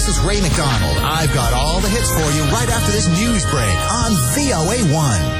This is Ray McDonald. I've got all the hits for you right after this news break on VOA1.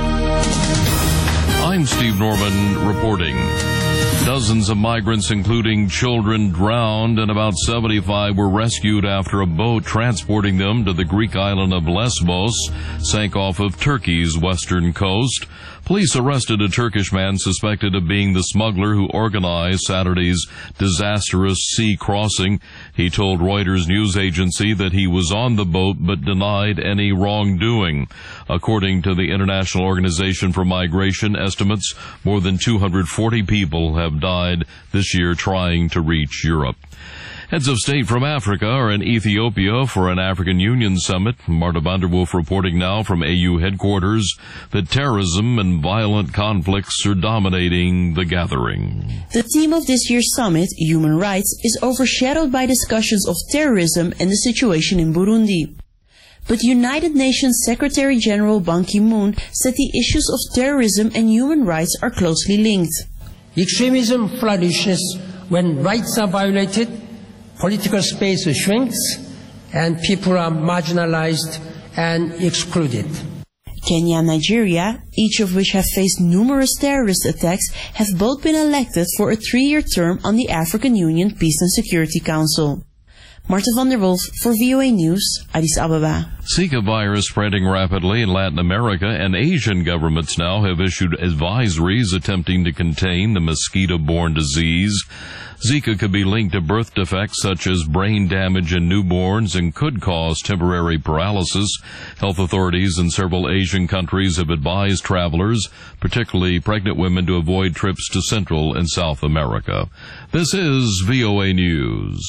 I'm Steve Norman reporting. Dozens of migrants, including children, drowned, and about 75 were rescued after a boat transporting them to the Greek island of Lesbos sank off of Turkey's western coast. Police arrested a Turkish man suspected of being the smuggler who organized Saturday's disastrous sea crossing. He told Reuters news agency that he was on the boat but denied any wrongdoing. According to the International Organization for Migration estimates, more than 240 people have died this year trying to reach Europe. Heads of state from Africa are in Ethiopia for an African Union summit. Marta Vanderwolf reporting now from AU headquarters that terrorism and violent conflicts are dominating the gathering. The theme of this year's summit, human rights, is overshadowed by discussions of terrorism and the situation in Burundi. But United Nations Secretary General Ban Ki-moon said the issues of terrorism and human rights are closely linked. Extremism flourishes when rights are violated, political space shrinks, and people are marginalized and excluded. Kenya and Nigeria, each of which have faced numerous terrorist attacks, have both been elected for a 3-year term on the African Union Peace and Security Council. Marta van der Wolf for VOA News, Addis Ababa. Zika virus spreading rapidly in Latin America, and Asian governments now have issued advisories attempting to contain the mosquito-borne disease. Zika could be linked to birth defects such as brain damage in newborns and could cause temporary paralysis. Health authorities in several Asian countries have advised travelers, particularly pregnant women, to avoid trips to Central and South America. This is VOA News.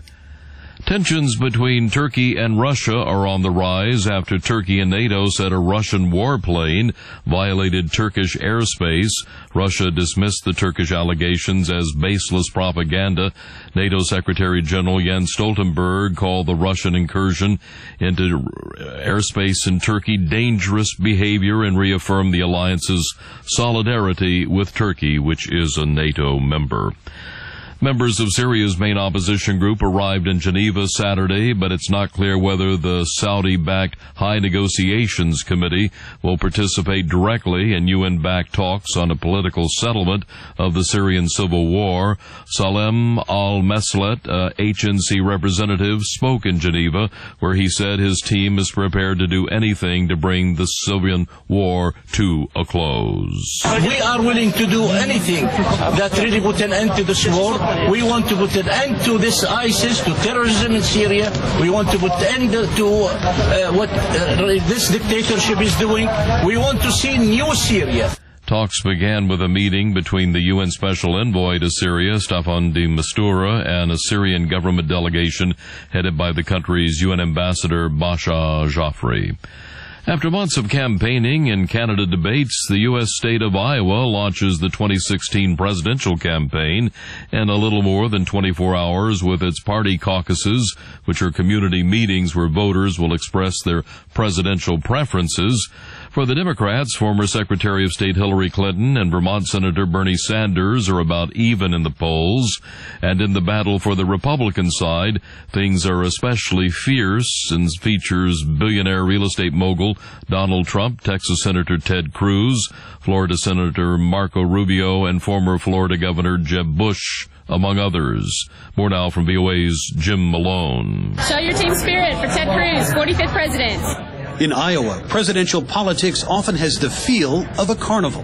Tensions between Turkey and Russia are on the rise after Turkey and NATO said a Russian warplane violated Turkish airspace. Russia dismissed the Turkish allegations as baseless propaganda. NATO Secretary General Jens Stoltenberg called the Russian incursion into airspace in Turkey dangerous behavior and reaffirmed the alliance's solidarity with Turkey, which is a NATO member. Members of Syria's main opposition group arrived in Geneva Saturday, but it's not clear whether the Saudi-backed High Negotiations Committee will participate directly in UN-backed talks on a political settlement of the Syrian civil war. Salem al-Meslet, HNC representative, spoke in Geneva, where he said his team is prepared to do anything to bring the Syrian war to a close. We are willing to do anything that really put an end to this war. We want to put an end to this ISIS, to terrorism in Syria. We want to put an end to what this dictatorship is doing. We want to see new Syria. Talks began with a meeting between the UN Special Envoy to Syria, Staffan de Mistura, and a Syrian government delegation headed by the country's UN Ambassador Basha Jafri. After months of campaigning and Canada debates, the U.S. state of Iowa launches the 2016 presidential campaign in a little more than 24 hours with its party caucuses, which are community meetings where voters will express their presidential preferences. For the Democrats, former Secretary of State Hillary Clinton and Vermont Senator Bernie Sanders are about even in the polls. And in the battle for the Republican side, things are especially fierce and features billionaire real estate mogul Donald Trump, Texas Senator Ted Cruz, Florida Senator Marco Rubio, and former Florida Governor Jeb Bush, among others. More now from VOA's Jim Malone. Show your team spirit for Ted Cruz, 45th president. In Iowa, presidential politics often has the feel of a carnival.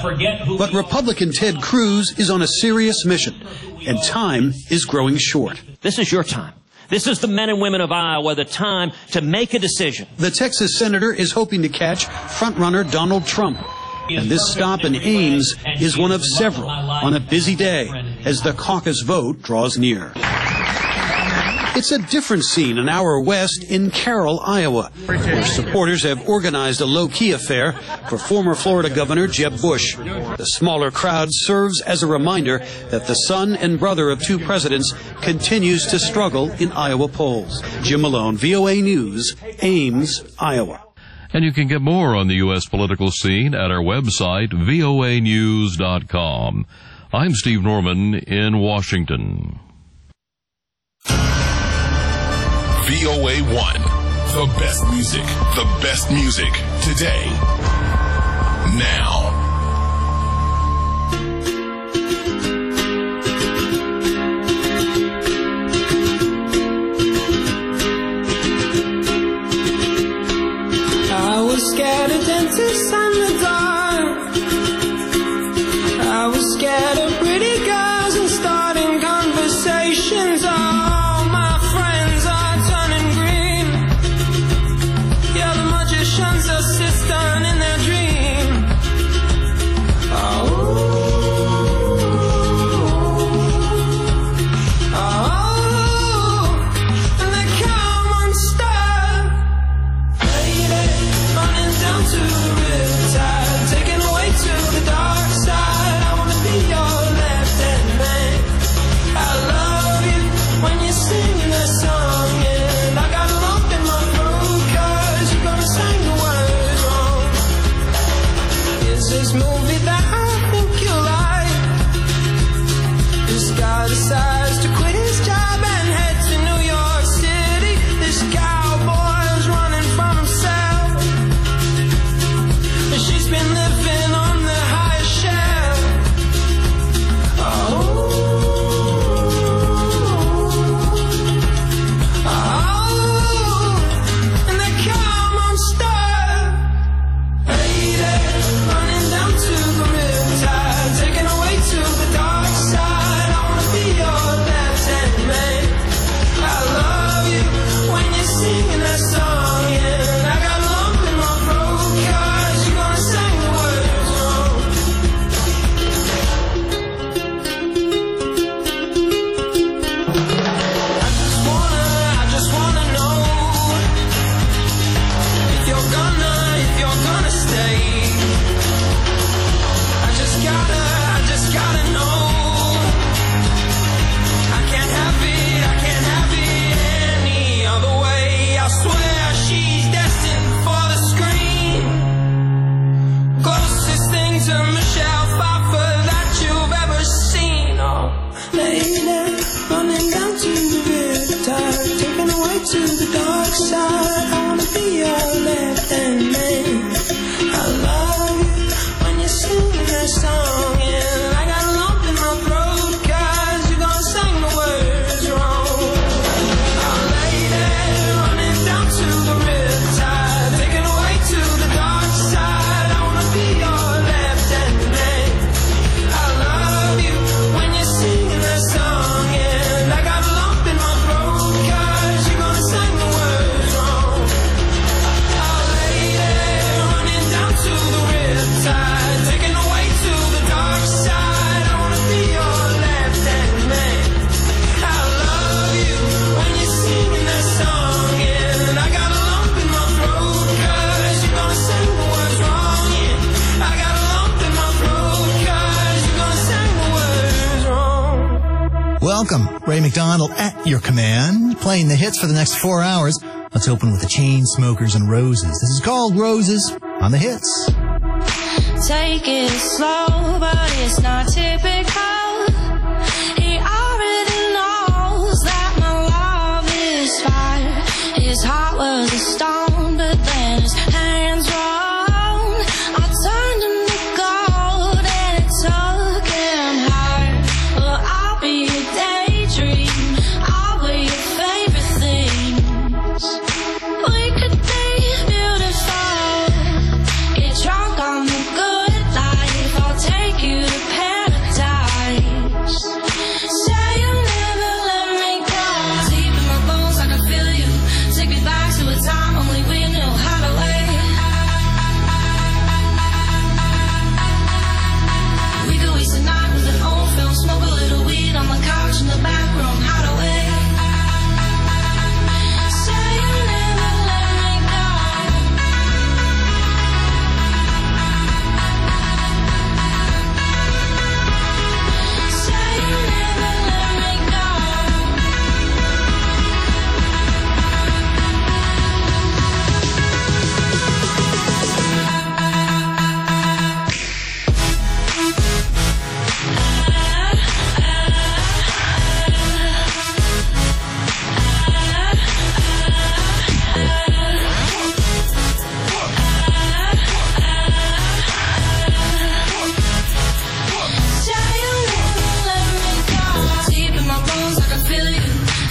But Republican Ted Cruz is on a serious mission, and time is growing short. This is your time. This is the men and women of Iowa, the time to make a decision. The Texas senator is hoping to catch frontrunner Donald Trump. And this stop in Ames is one of several on a busy day as the caucus vote draws near. It's a different scene an hour west in Carroll, Iowa, where supporters have organized a low-key affair for former Florida Governor Jeb Bush. The smaller crowd serves as a reminder that the son and brother of two presidents continues to struggle in Iowa polls. Jim Malone, VOA News, Ames, Iowa. And you can get more on the U.S. political scene at our website, voanews.com. I'm Steve Norman in Washington. VOA1. The best music. The best music. Today. Now. I was scared of dentists and the dark. I was scared of pretty girls and starting conversations. All my friends are turning green. Yeah, the magician's assistant in their dream. And they come unstuck. Running down to the riptide, taken away to the dark side. I wanna be your left-hand man. I love you when you're singing that song, and I got a lump in my throat 'cause you're gonna sing the words wrong. Is this movie that I think you like? This guy decides to quit his job and head to New York City. This cowboy's running from himself. She's been living on the highest shelf. And they come unstuck. Lady, running down to the riptide, taken away to the dark side. I wanna be your left-hand man. I love you when you're singing that song, and I got a lump in my throat 'cause you're gonna sing the words wrong. I just wanna know if you're gonna stay. I just gotta know. I can't have it any other way. I swear she's destined for the screen. Closest thing to Michelle Pfeiffer that you've ever seen. Oh, lady, running down to the riptide, taken away to the dark side. I wanna be your left-hand man. I love you when you sing that song, and I got a lump in my throat 'cause you're gonna sing the words wrong. Oh, lady, running down to the riptide, taken away to the dark side. I wanna be your left-hand man. I love you when you're singing that song, and I got a lump in my throat 'cause you're gonna sing the words wrong. Oh, lady, running down to the riptide, taken away to the dark side. I wanna be your left-hand man. I love you when you're singing that song, and I got a lump in my throat 'cause you're gonna sing the words wrong. Yeah, I got a lump in my throat 'cause you're gonna sing the words wrong. Welcome, Ray McDonald at your command, playing the hits for the next 4 hours. Let's open with the Chainsmokers and Roses. This is called Roses on the Hits. Take it slow, but it's not typical. He already knows that my love is fire. His heart was a stone, but then his hands rolled. I turned him to gold and it took him higher. Well, I'll be a daydream, I'll be your favorite things. We could be beautiful, get drunk on the good life. I'll take you to paradise.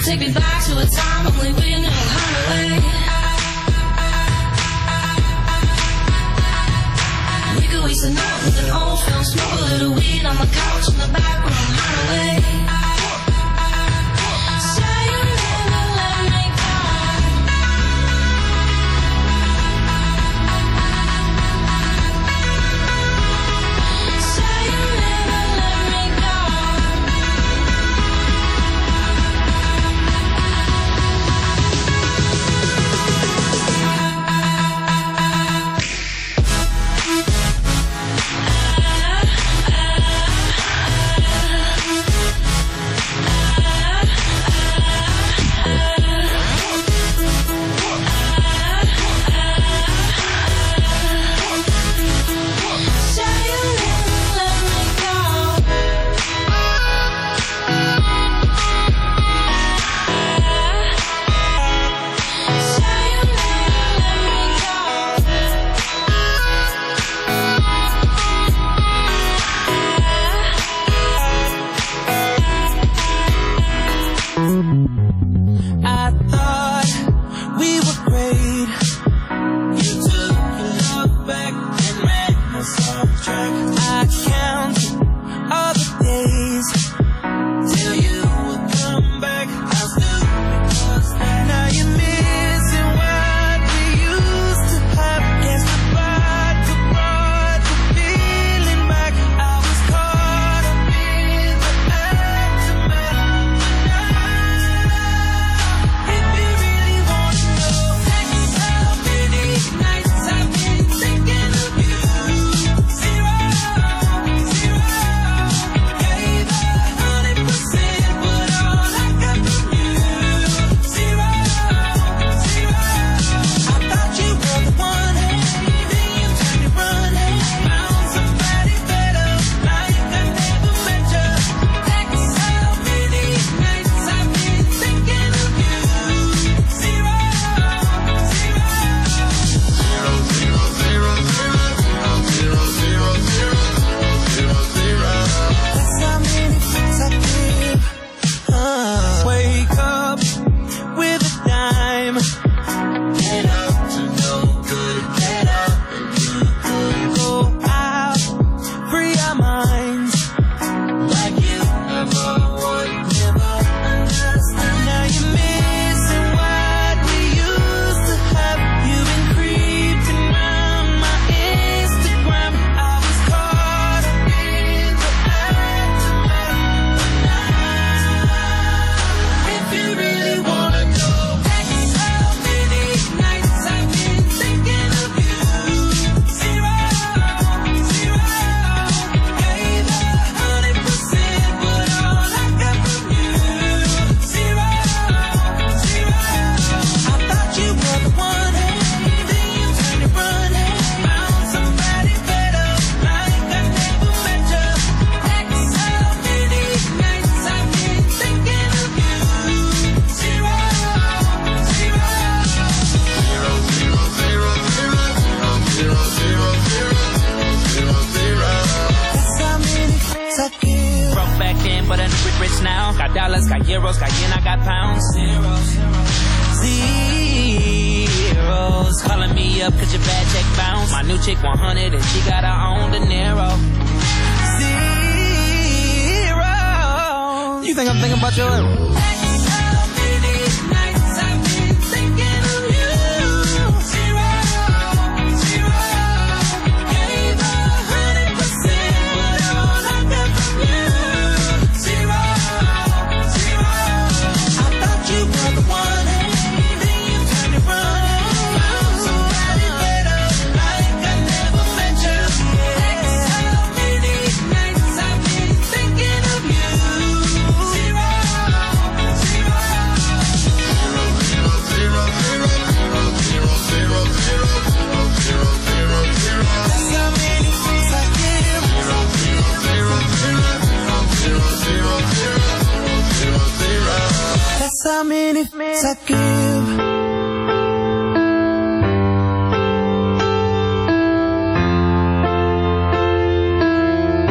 Take me back to a time only we knew how to wait. We could waste a night with an old film, smoke a little weed on the couch in the back room, how to wait.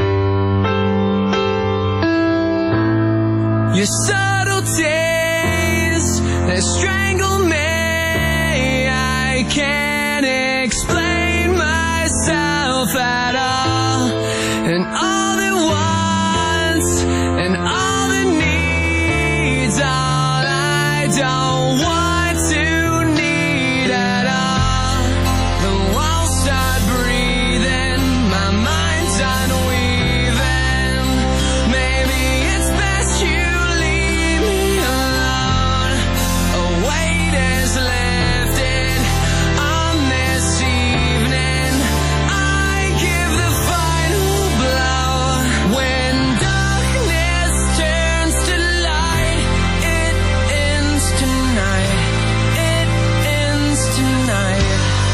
Your subtlety they strangle me. I can't explain myself at all, and all the wants and all the needs, all I don't want to need at all. The walls start breathing, my mind's unweaving. Maybe it's best you leave me alone. A weight is lifted on this evening. I give the final blow. When darkness turns to light, it ends tonight. It ends tonight.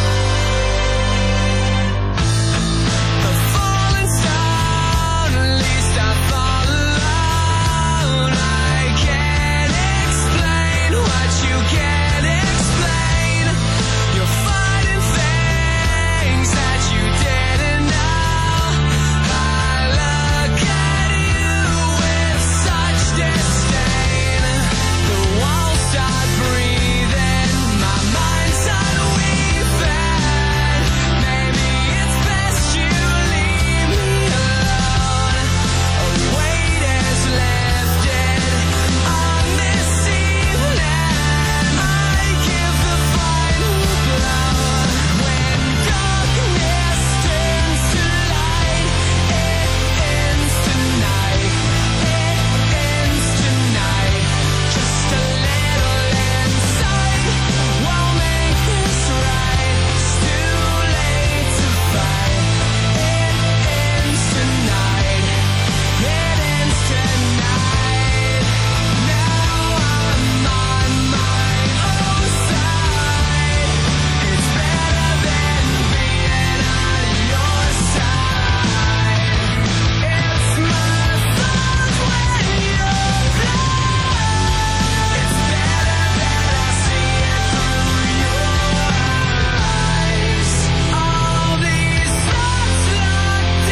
A falling stone, at least I fall alone. I can't explain what you can't explain. You're fighting things that you didn't know. I look at you with such disdain. The walls start breathing, my mind's unweaving. Maybe it's best you leave me alone. A weight is lifted on this evening. I give the final blow. When darkness turns to light, it ends tonight. It ends tonight. Just a little insight won't make this right. It's too late to fight. It ends tonight. It ends tonight. Now I'm on my own side. It's better than being on your side. It's my fault when you're blind. It's better that I see it through your eyes. All these thoughts locked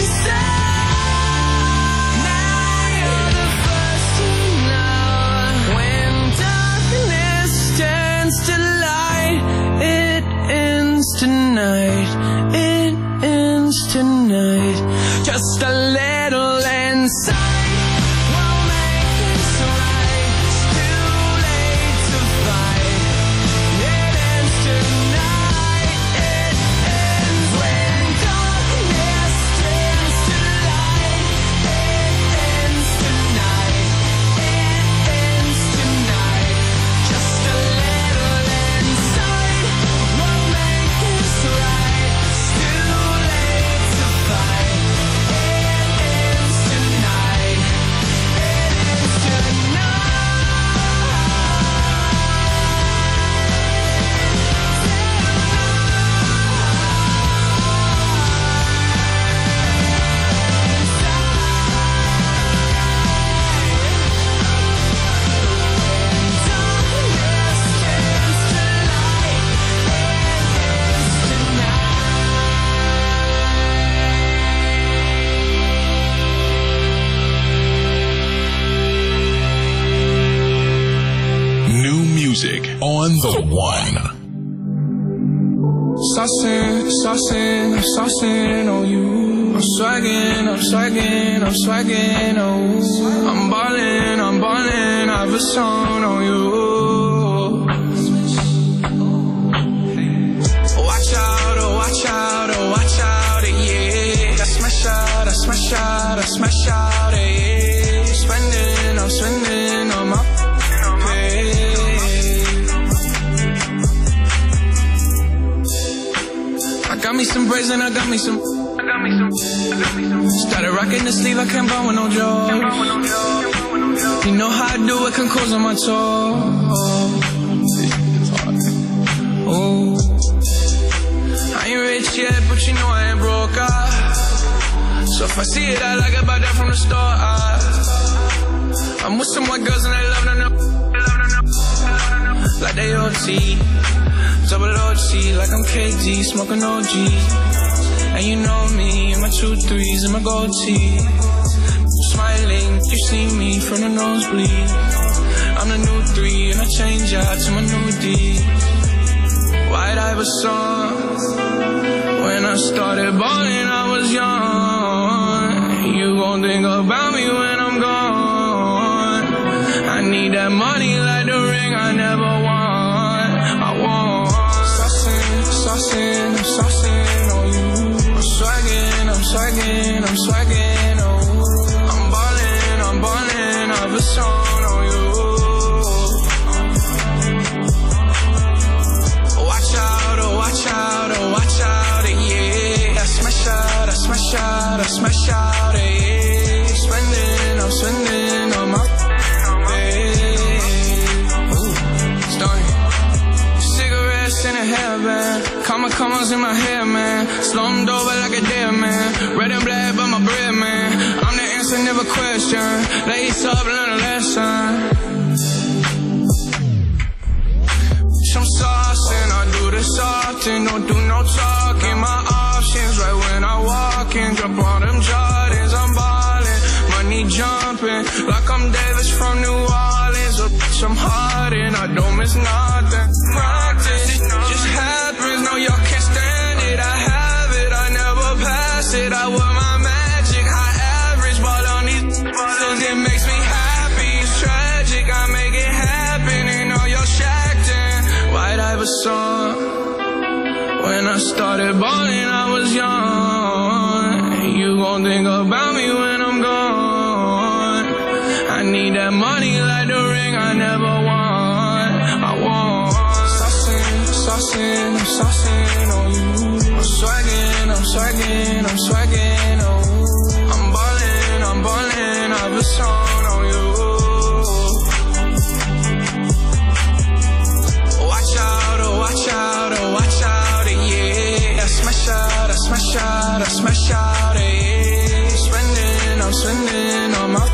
inside. Now you're the first to know. When darkness turns to light, it ends tonight. It ends tonight. Just a little insight won't make this right. It's too late to fight. It ends tonight. It ends when darkness turns to light. It ends tonight. It ends tonight. Just a little insight won't make this right. It's too late to fight. It ends tonight. It ends tonight. New music on the one. Saucing, I'm saucing on you. I'm swagging, oh. I'm ballin', I have a song on you. Watch out, yeah. I smash out, yeah. I'm spending on my pay. I got me some braids and I got me some. Started rocking the sleeve, I can't buy with no joy. You know how I do it, can close on my toe. Oh, I ain't rich yet, but you know I ain't broke. So if I see it, I like it, buy that from the store. I'm with some white girls and they love them. Like they OT, double OG, like I'm KD, smoking OG. And you know me, and my 2 3s and my gold tee. Smiling, you see me from the nosebleed. I'm the new 3 and I change out to my new D. White Iverson. When I started balling, I was young. You gon' think about me when I'm gone. I need that money like the ring I never won. I want saucing, saucing, I'm saucing on you. I'm swagging, I'm swagging, I'm swagging, oh. I'm ballin', I've a song on you. Watch out, oh, watch out, oh, watch out, yeah. I smash out, I smash out, I smash out, yeah. I'm spending on my cigarettes in a hairband, commas in my hair, man. Slummed over like a dead man. Red and black, but my bread, man. I'm the answer, never question. Lace up, learn a lesson. Some sauce and I do this often. Don't do no talking. My options right when I walk in. Drop on them Jordans, I'm ballin'. Money jumping like I'm Davis from New Orleans. Or bitch, I'm Harden. I don't miss nothing. Practice, it just happens. No, y'all can't stand it. I have it, I never pass it. I wear my magic, high average. Ball on these bottles, it makes me happy. It's tragic, I make it happen. And all y'all shacked in. White Iverson. When I started balling, I was young. You gon' think about me when I'm gone. I need that money like the ring I never won. I want saucing, saucing, I'm saucing on you. I'm swagging, I'm swagging, I'm swagging, oh. I'm ballin', I've a song on you. Watch out, oh, watch out, oh, watch out, yeah. I smash out, I smash out, I smash out, yeah. I'm spending on my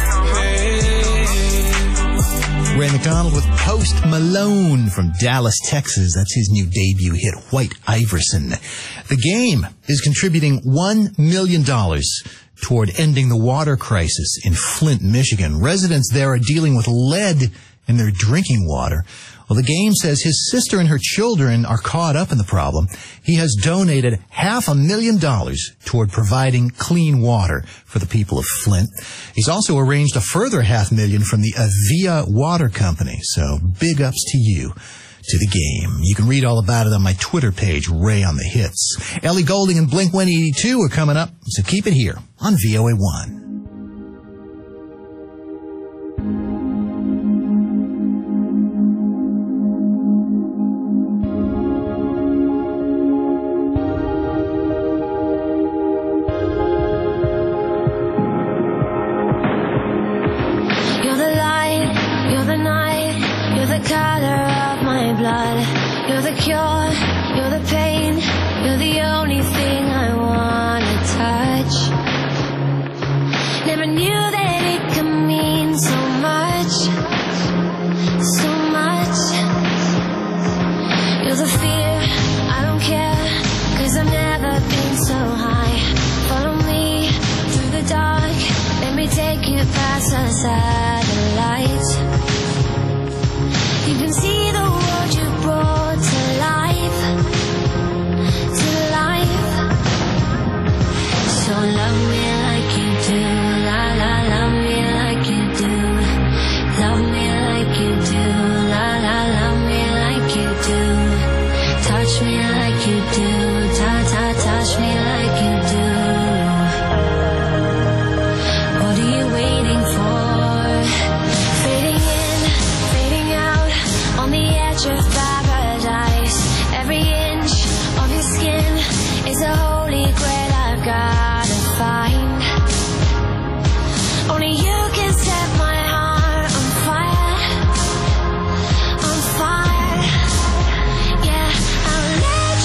Ray McDonald with Post Malone from Dallas, Texas. That's his new debut hit, White Iverson. The Game is contributing $1 million toward ending the water crisis in Flint, Michigan. Residents there are dealing with lead in their drinking water. Well, the Game says his sister and her children are caught up in the problem. He has donated $500,000 toward providing clean water for the people of Flint. He's also arranged a further $500,000 from the Avia Water Company. So big ups to you, to the Game. You can read all about it on my Twitter page, Ray on the Hits. Ellie Goulding and Blink-182 are coming up, so keep it here on VOA1. You're the cure, you're the pain, you're the only thing I wanna touch. Never knew that it could mean so much, so much. You're the fear, I don't care, 'cause I've never been so high. Follow me through the dark, let me take you past the satellite. You can see the world you brought to life, to life. So love me like you do, la la, love me like you do. Love me like you do, la la, love me like you do. Touch me like you do, touch me like you do. What are you waiting for? Fading in, fading out, on the edge of paradise. Every inch of your skin is a holy grail I've gotta find. Only you can set my heart on fire, on fire. Yeah, I'll let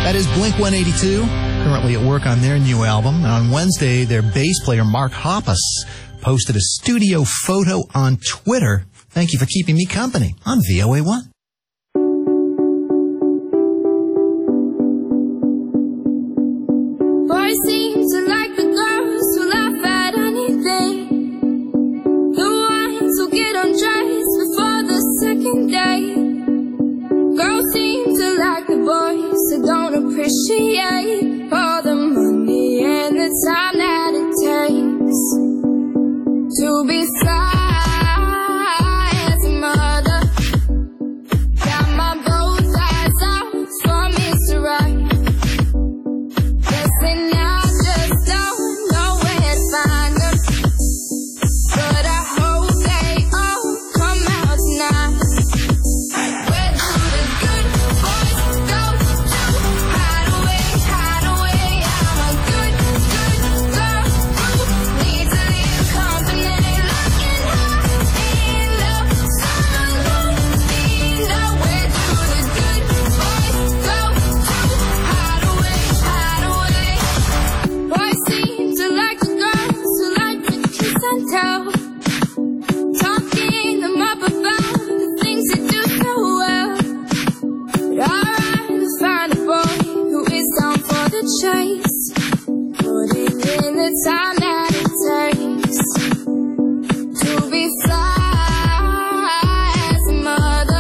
That is Blink-182, currently at work on their new album. And on Wednesday, their bass player, Mark Hoppus, posted a studio photo on Twitter. Thank you for keeping me company on VOA1. Boys seem to like the girls who laugh at anything. The ones who get undressed before the second day. Girls seem to like the boys who don't appreciate all the money and the time that it takes to be fly as a mother. Got my both eyes out for Mr. Right. Guessing I just don't know where to find them, but I hope they all come out tonight. Where do the good boys go to hide away, hide away? I'm a good girl who needs a little company. Looking high in love, someone who needs know. Where do the good boys go to hide away, hide away? Boys seem to like the girls who like to kiss and tell, talking them up about the things they do so well. But I'd rather find a boy who is down for the chase, putting in the time that it takes to be fly as a mother,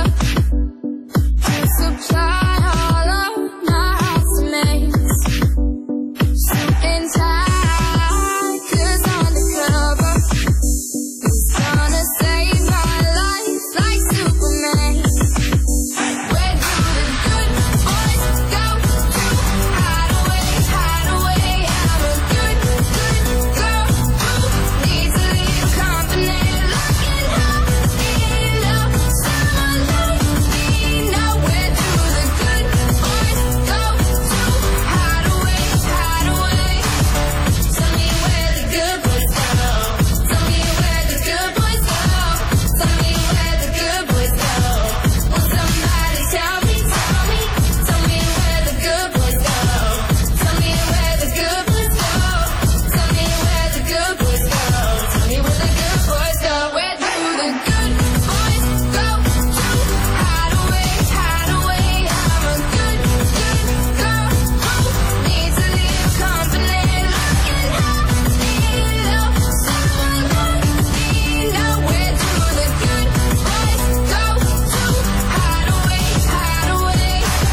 to supply all of my housemates. Something tight, 'cause undercover is gonna save my life like Superman. Where do the good boys go to hide away, hide away? I'm a good girl who needs a little company. Looking high in love, someone like me. Know where do the good boys go to hide away, hide away? Tell me where the good boys go. Tell me where the good boys go. Tell me where the good boys go. Will somebody tell me, tell me where the good boys go. Tell me where the good boys go. Tell me where the good boys go. Tell me where the good boys go. Where do the good boys go to hide away, hide away? I'm a good girl who needs a little company. Looking high in love, someone like me. Know where do the good boys go to hide away, hide away?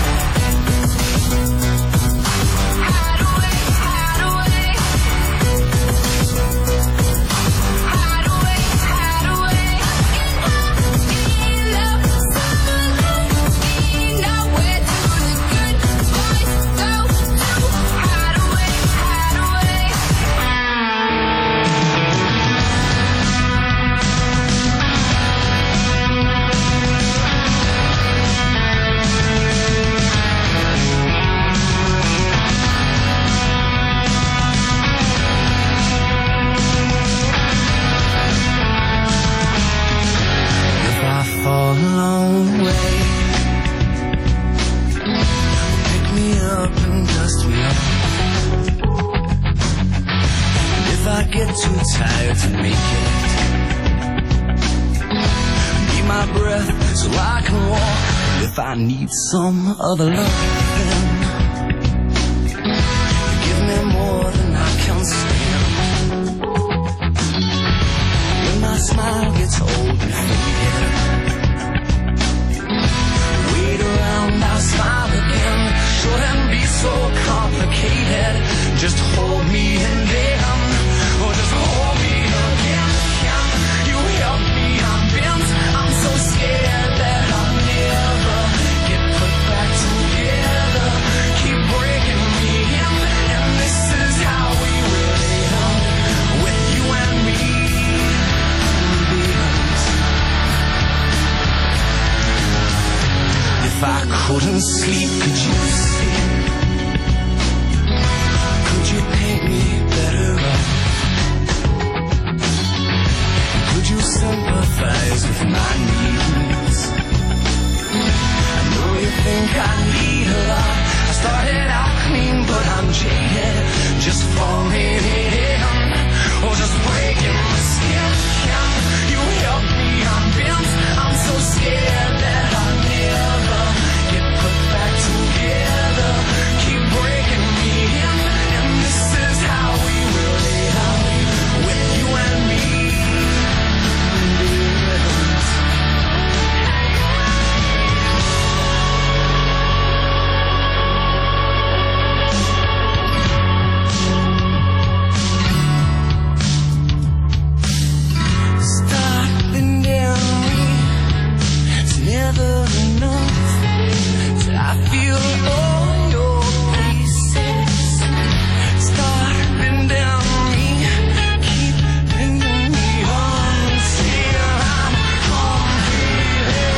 Hide away, hide away. Hide away, hide away. In love, someone like me. Know where do the good boys go to hide away, hide away? If I fall away, pick me up and dust me off. If I get too tired to make it, keep my breath so I can walk. If I need some other loving, give me more than I can stand. When my smile gets old and faded, wait around, I'll smile again. Shouldn't be so complicated. Just hold me and then, or just hold me again. Can you help me? I'm bent. I'm so scared that I'll never get put back together. Keep breaking me in, and this is how we really end, with you and me. If I couldn't sleep, could you sleep? Could you paint me better up? Could you sympathize with my needs? I know you think I need a lot. I started just falling in, or just breaking my skin. Can you help me? I'm bent, I'm so scared that I'll never get put back together. Keep breaking me in, and this is how we will live, with you and me. Never enough till I feel all your pieces starting down me, keep bringing me on till I'm completely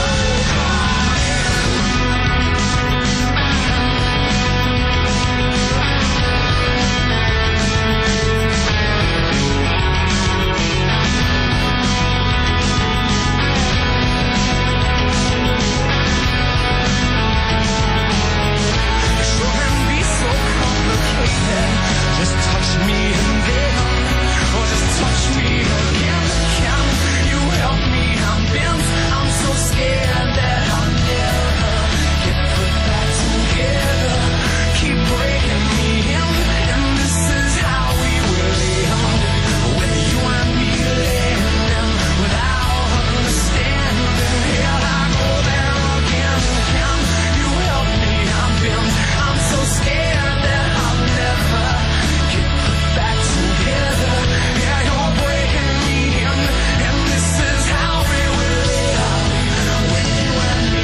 just touch me and then, or just touch me again. Can you help me? I'm bent, I'm so scared that I'll never get put back together. Keep breaking me in, and this is how we will live, with you and me living without understanding. Here I go there again. Can you help me? I'm bent, I'm so scared that I'll never get put back together. Yeah, you're breaking me in, and this is how we will live, with you and me.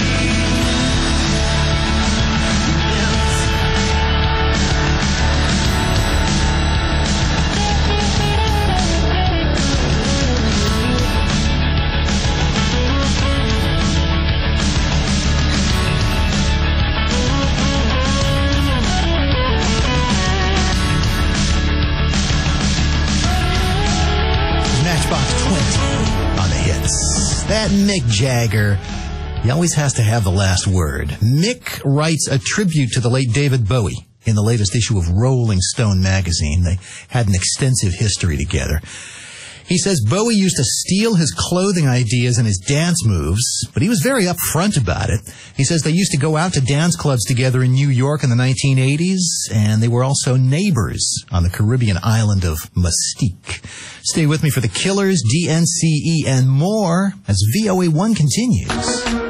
Matchbox 20 on the hits. That Mick Jagger, he always has to have the last word. Mick writes a tribute to the late David Bowie in the latest issue of Rolling Stone magazine. They had an extensive history together. He says Bowie used to steal his clothing ideas and his dance moves, but he was very upfront about it. He says they used to go out to dance clubs together in New York in the 1980s, and they were also neighbors on the Caribbean island of Mustique. Stay with me for The Killers, DNCE, and more as VOA1 continues.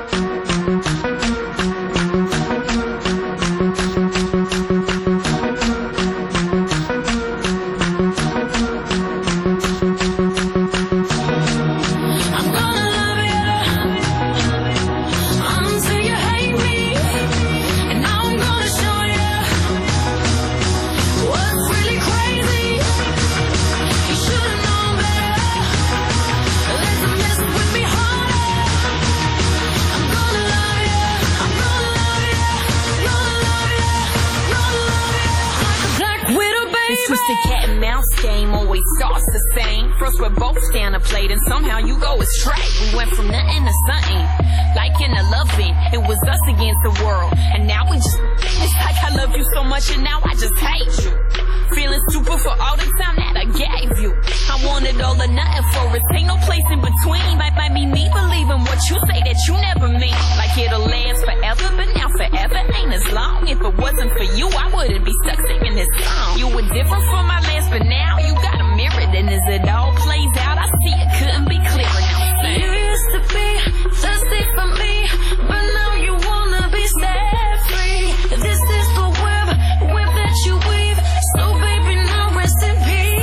We're both stand a plate and somehow you go astray. We went from nothing to something, like in a loving. It was us against the world, and now we just, it's like I love you so much and now I just hate you. Feeling stupid for all the time that I gave you. I wanted all or nothing for us, ain't no place in between. Might be me believing what you say that you never mean. Like it'll last forever, but now forever ain't as long. If it wasn't for you, I wouldn't be stuck singing this song. You were different from my last, but now you got a mirror. And as it all plays out, I see it couldn't be clearer now. You used to be thirsty for me, but now you wanna be set free. This is the web that you weave. So baby, now rest in peace.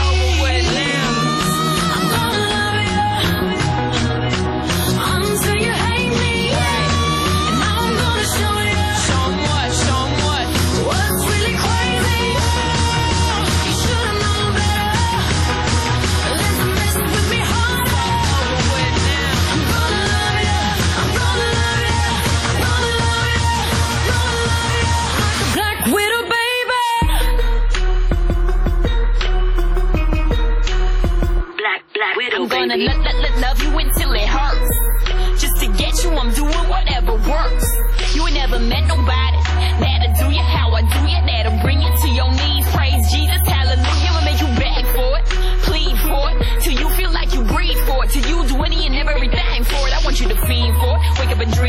I'm gonna love you until you hate me, and now I'm gonna show you. Show 'em what? What's really crazy? You should've known.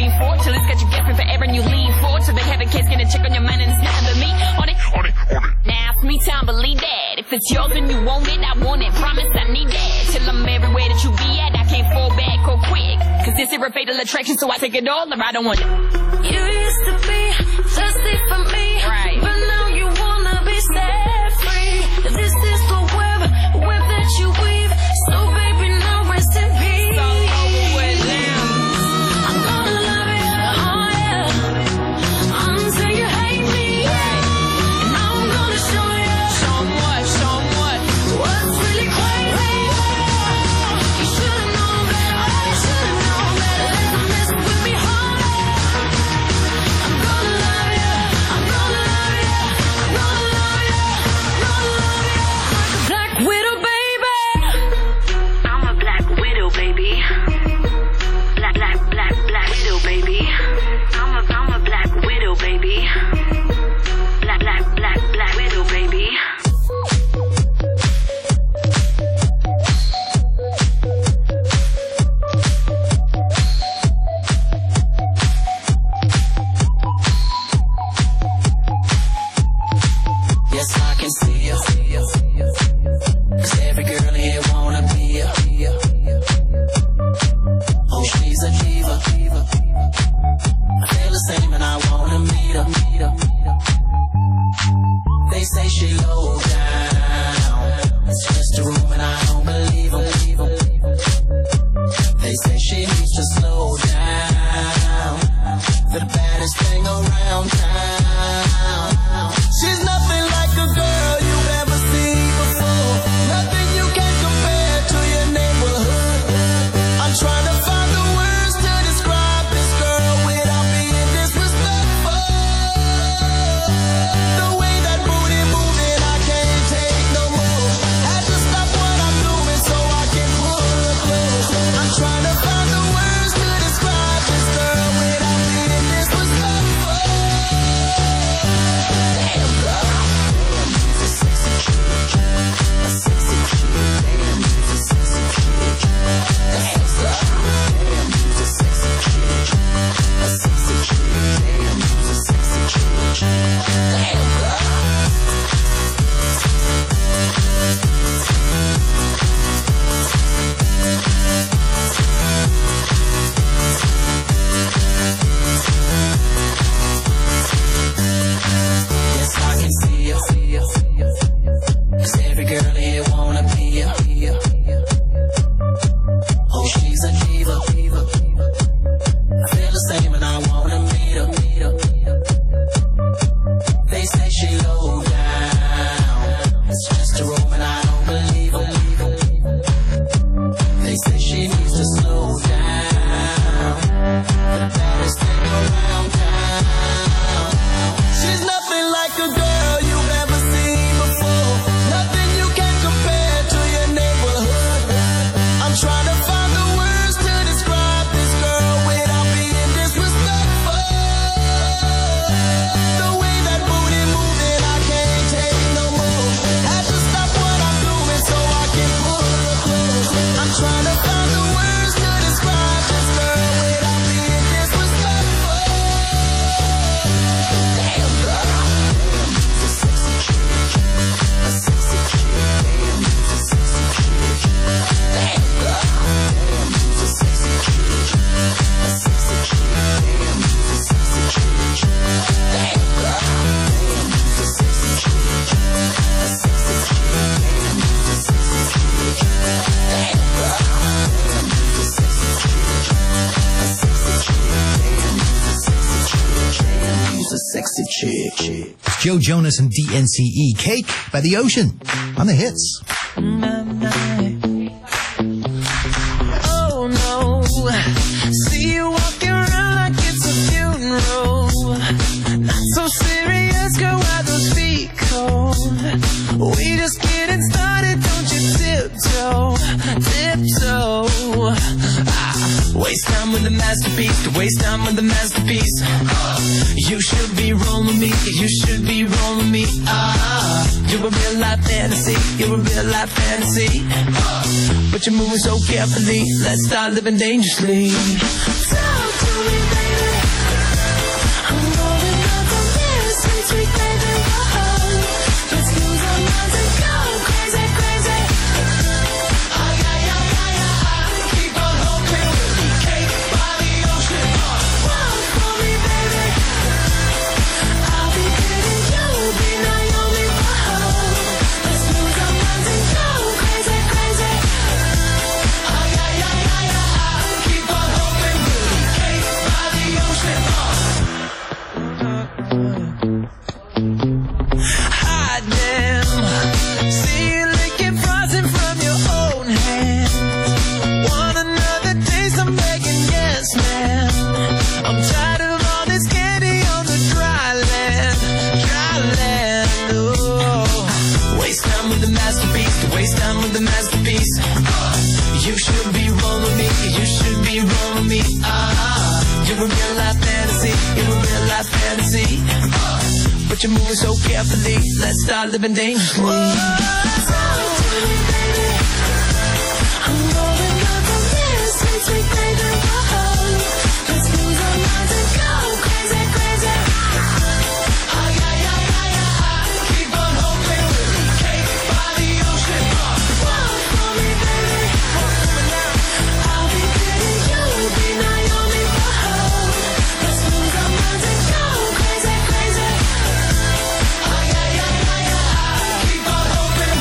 lean forward till it's got you guessing forever and you lean forward till they have a case, get a check on your mind and it's nothing but me on it. Now it's me time, believe that. If it's yours and you want it, I want it. Promise I need that. Till I'm everywhere that you be at, I can't fall back or quick. Cause this is a fatal attraction, so I take it all or I don't want it. You used to be thirsty for me, right? But now you wanna be set free. This is the web that you weave. So baby, now rest in peace. It's all over with now. I'm gonna love you, oh yeah. Until you hate me, yeah. And I'm gonna show you. Show 'em what, show 'em what. What's really crazy? You should've known better, oh, you should've known better than to mess with me, honey. I'm gonna love you, I'm gonna love you, I'm gonna love you, I'm gonna love you. Black widow, baby. I'm a black widow, baby. Black widow, baby. I'm a black widow, baby. Black widow, baby. Yes, I can see you. 'Cause every girl here wanna be you. Oh, she's a diva. I feel the same and I wanna meet her. They say she low down. It's just a room and I don't believe them. They say she needs to slow down. The baddest thing around town. She's nothing like a girl you've ever seen before. Nothing you can compare to your neighborhood. I'm trying to find the words to describe this girl without being disrespectful. The way that booty moving, I can't take no more. Had to stop what I'm doing so I can pull her close. I'm trying to find the words to describe this girl without being disrespectful. Damn girl, she's a sexy chick, a sexy chick. Damn, she's a sexy chick. Damn girl, damn, she's a sexy chick, a sexy chick. Damn, she's a sexy chick. Damn girl. Yes, I can see you. 'Cause every girl here wanna be you. Oh, she's a diva. I feel the same and I wanna meet her. They say she low down. It's just a room and I don't believe them. They say she needs to slow down. The baddest thing around town. She's nothing like a girl you've ever seen before. Nothing you can compare to your neighborhood. I'm trying to find the words to describe this girl without being disrespectful. The way that booty moving, I can't take no more. Had to stop what I'm doing so I can pull her close. I'm trying to find the words to describe this girl without being disrespectful. Damn girl, damn, she's a sexy chick, a sexy chick. Damn, she's a sexy chick. Damn girl, damn, she's a sexy chick, a sexy chick. Damn, she's a sexy chick. Damn girl, damn, she's a sexy chick, a sexy chick. Damn, she's a sexy chick. Damn girl, damn, she's a sexy chick, a sexy chick. Damn, she's a sexy chick. Damn, she's a sexy chick. It's Joe Jonas and DNCE. Cake by the Ocean on the hits. Oh no, see you walking around like it's a funeral. Not so serious, girl, why those feet cold? We just getting started, don't you tiptoe. Waste time with the masterpiece, to waste time with the masterpiece. You should be rolling me, you should be rolling me. You're a real life fantasy, you're a real life fantasy. But you're moving so carefully, let's start living dangerously. Talk to me, baby. real life fantasy, you're a real life fantasy. But you're moving so carefully, let's start living dangerously. Talk to me, baby. I'm going up from here, sweet, sweet baby. Whoa. Let's lose our minds and go crazy, crazy. Oh, yeah, yeah, yeah, yeah. Keep on hoping we'll be cake by the ocean. Walk for me, baby. Walk for me now. I'll be pretty, you'll be Naomi. Whoa. Let's lose our minds and go crazy, crazy. Oh, yeah, yeah, yeah, yeah. Keep on hoping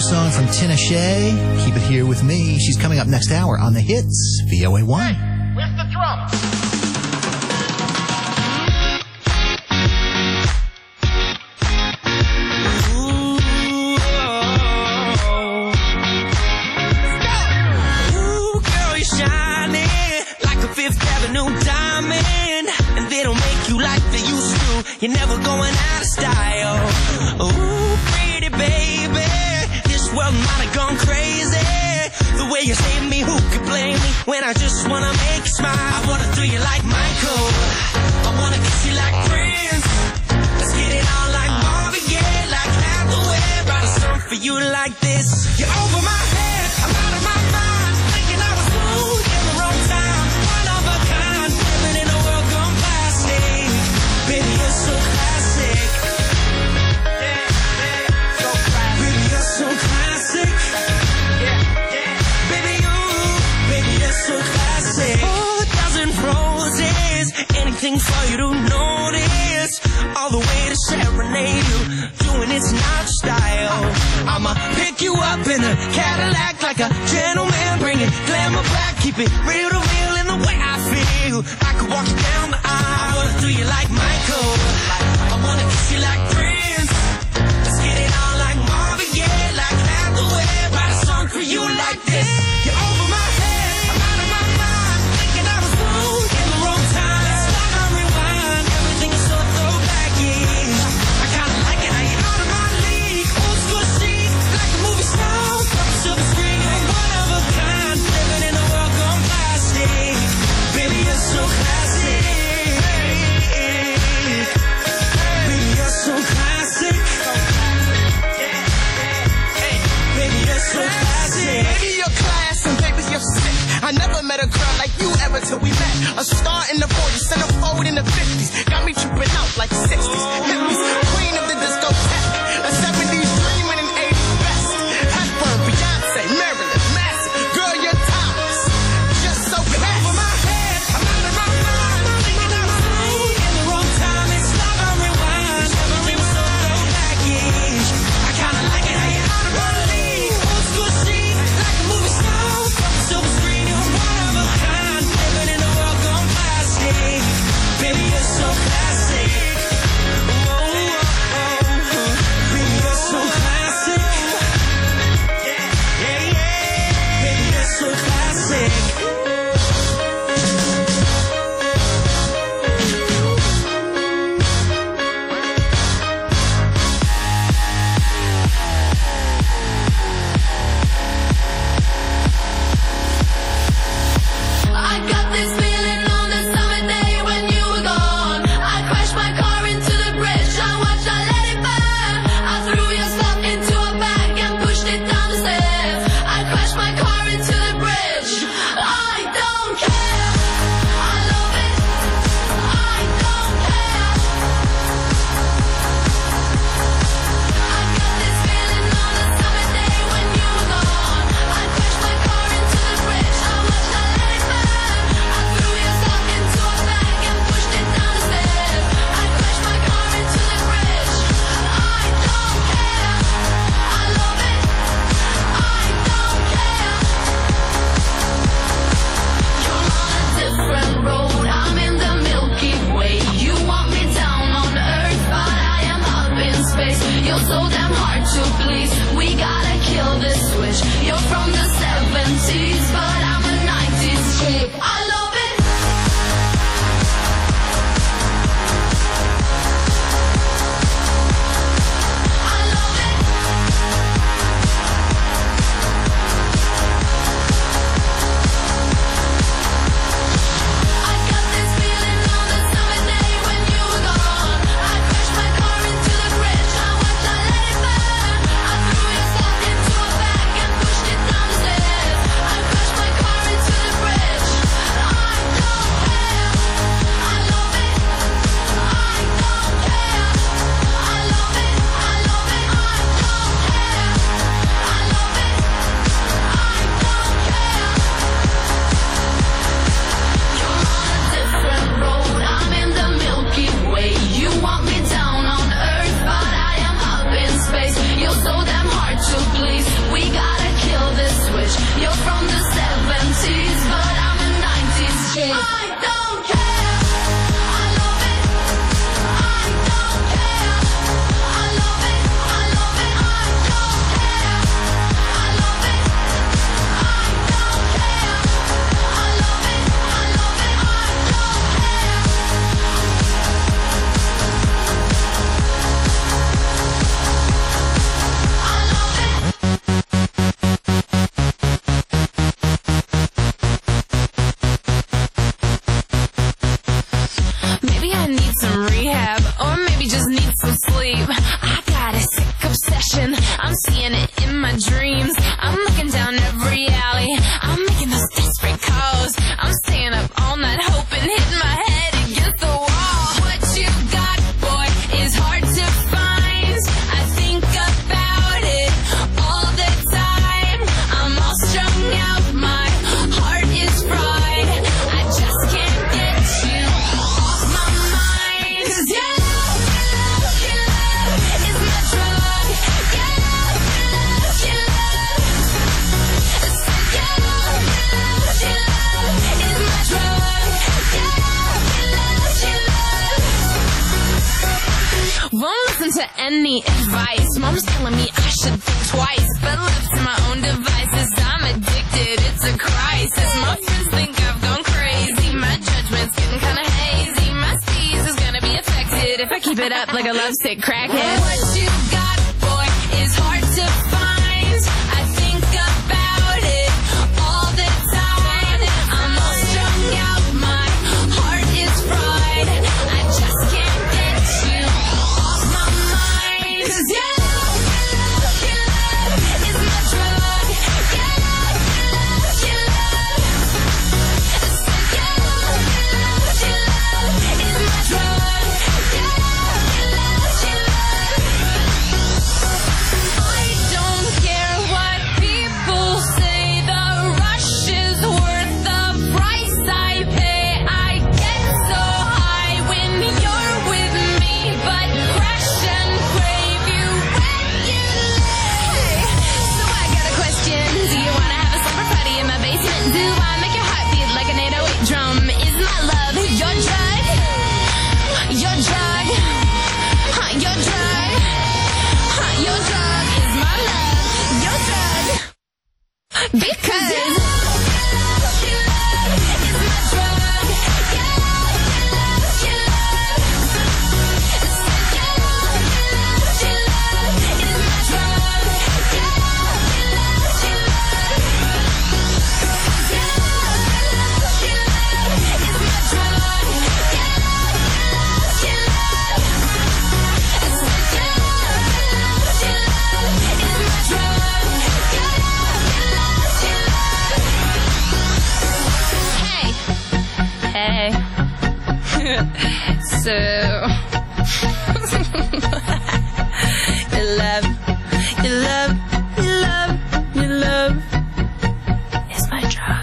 song from Tinashe. Keep it here with me. She's coming up next hour on The Hits, VOA1. Hey, where's the drum? You're never going out of style. Ooh, pretty baby, this world might have gone crazy. The way you save me, who could blame me when I just wanna make you smile? I wanna throw you like Michael, I wanna kiss you like Prince. Let's get it on like Marvin Gaye, like Hathaway. Write a song for you like this. You're over my head, I'm out of my mind, thinking I was smooth in the wrong time. One of a kind, living in a world gone plastic. Baby, you're so classic. Baby, you're so classic. Baby, you're so classic. 4,000 roses, anything for you to notice. All the way to serenade you, doing it's not style. I'ma pick you up in a Cadillac like a gentleman, bring it glamour back, keep it real to real in the way I feel. I could walk you down the aisle, I wanna do you like Michael, I wanna kiss you like Prince. Let's get it on like Marvin Gaye, like Hathaway. Write a song for you like this. You're over my head, I'm out of my mind, thinking I was smooth in the wrong time. Let's stop and rewind, everything is so throwbacky. I kinda like it how you're out of my league. Old school chic, like a movie star, from the silver screen. You're one of a kind, living in a world gone plastic. Baby, you're so classic. Baby, you're so classic. Baby, you're so classic. Baby, you're class and baby, you're sick. I never met a girl like you ever till we met. A star in the 40s, centerfold in the 50s. Got me tripping out like 60s. Hippies, queen of the discotheque. A 70s dream and an 80s best. Hepburn, Beyonce, Marilyn, Massive. Girl, you're timeless. Just so classy. Over my head, I'm out of my mind, thinking I was smooth in the wrong time. It's stop and rewind, everything was so throwbacky. I kinda like it how you're out of my league. Old school chic, like a movie star, from the silver screen. You're one of a kind, living in a world gone plastic. seeing it in my dreams. I'm looking down every alley. I'm making those desperate calls. I'm staying up all night hoping, hitting my head against the wall. What you got, boy, is hard to find. I think about it all the time. I'm all strung out, my heart is fried. I just can't get you off my mind. 'Cause your love is my drug. Your love is my drug. Won't listen to any advice. Mom's telling me I should think twice, but left to my own devices, I'm addicted. It's a crisis. My friends think I've gone crazy. My judgment's getting kinda hazy. My steez is gonna be affected if I keep it up like a lovesick crackhead. What you got, boy, is hard to find. I think about it all the time. I'm all strung out, my heart is fried. I just can't get you off my mind. 'Cause your love is my drug. Your love is my drug. I don't care what people say. The rush is worth the price I pay. I get so high when you're with me, but crash and crave you regularly. So I got a question. Do you wanna have a slumber party in my basement? Do I make your heart beat like an 808 drum? Is my love your drug? Your drug? Your drug? Your drug is my love. Your drug. Because your love is my drug. Your love is my Hey. So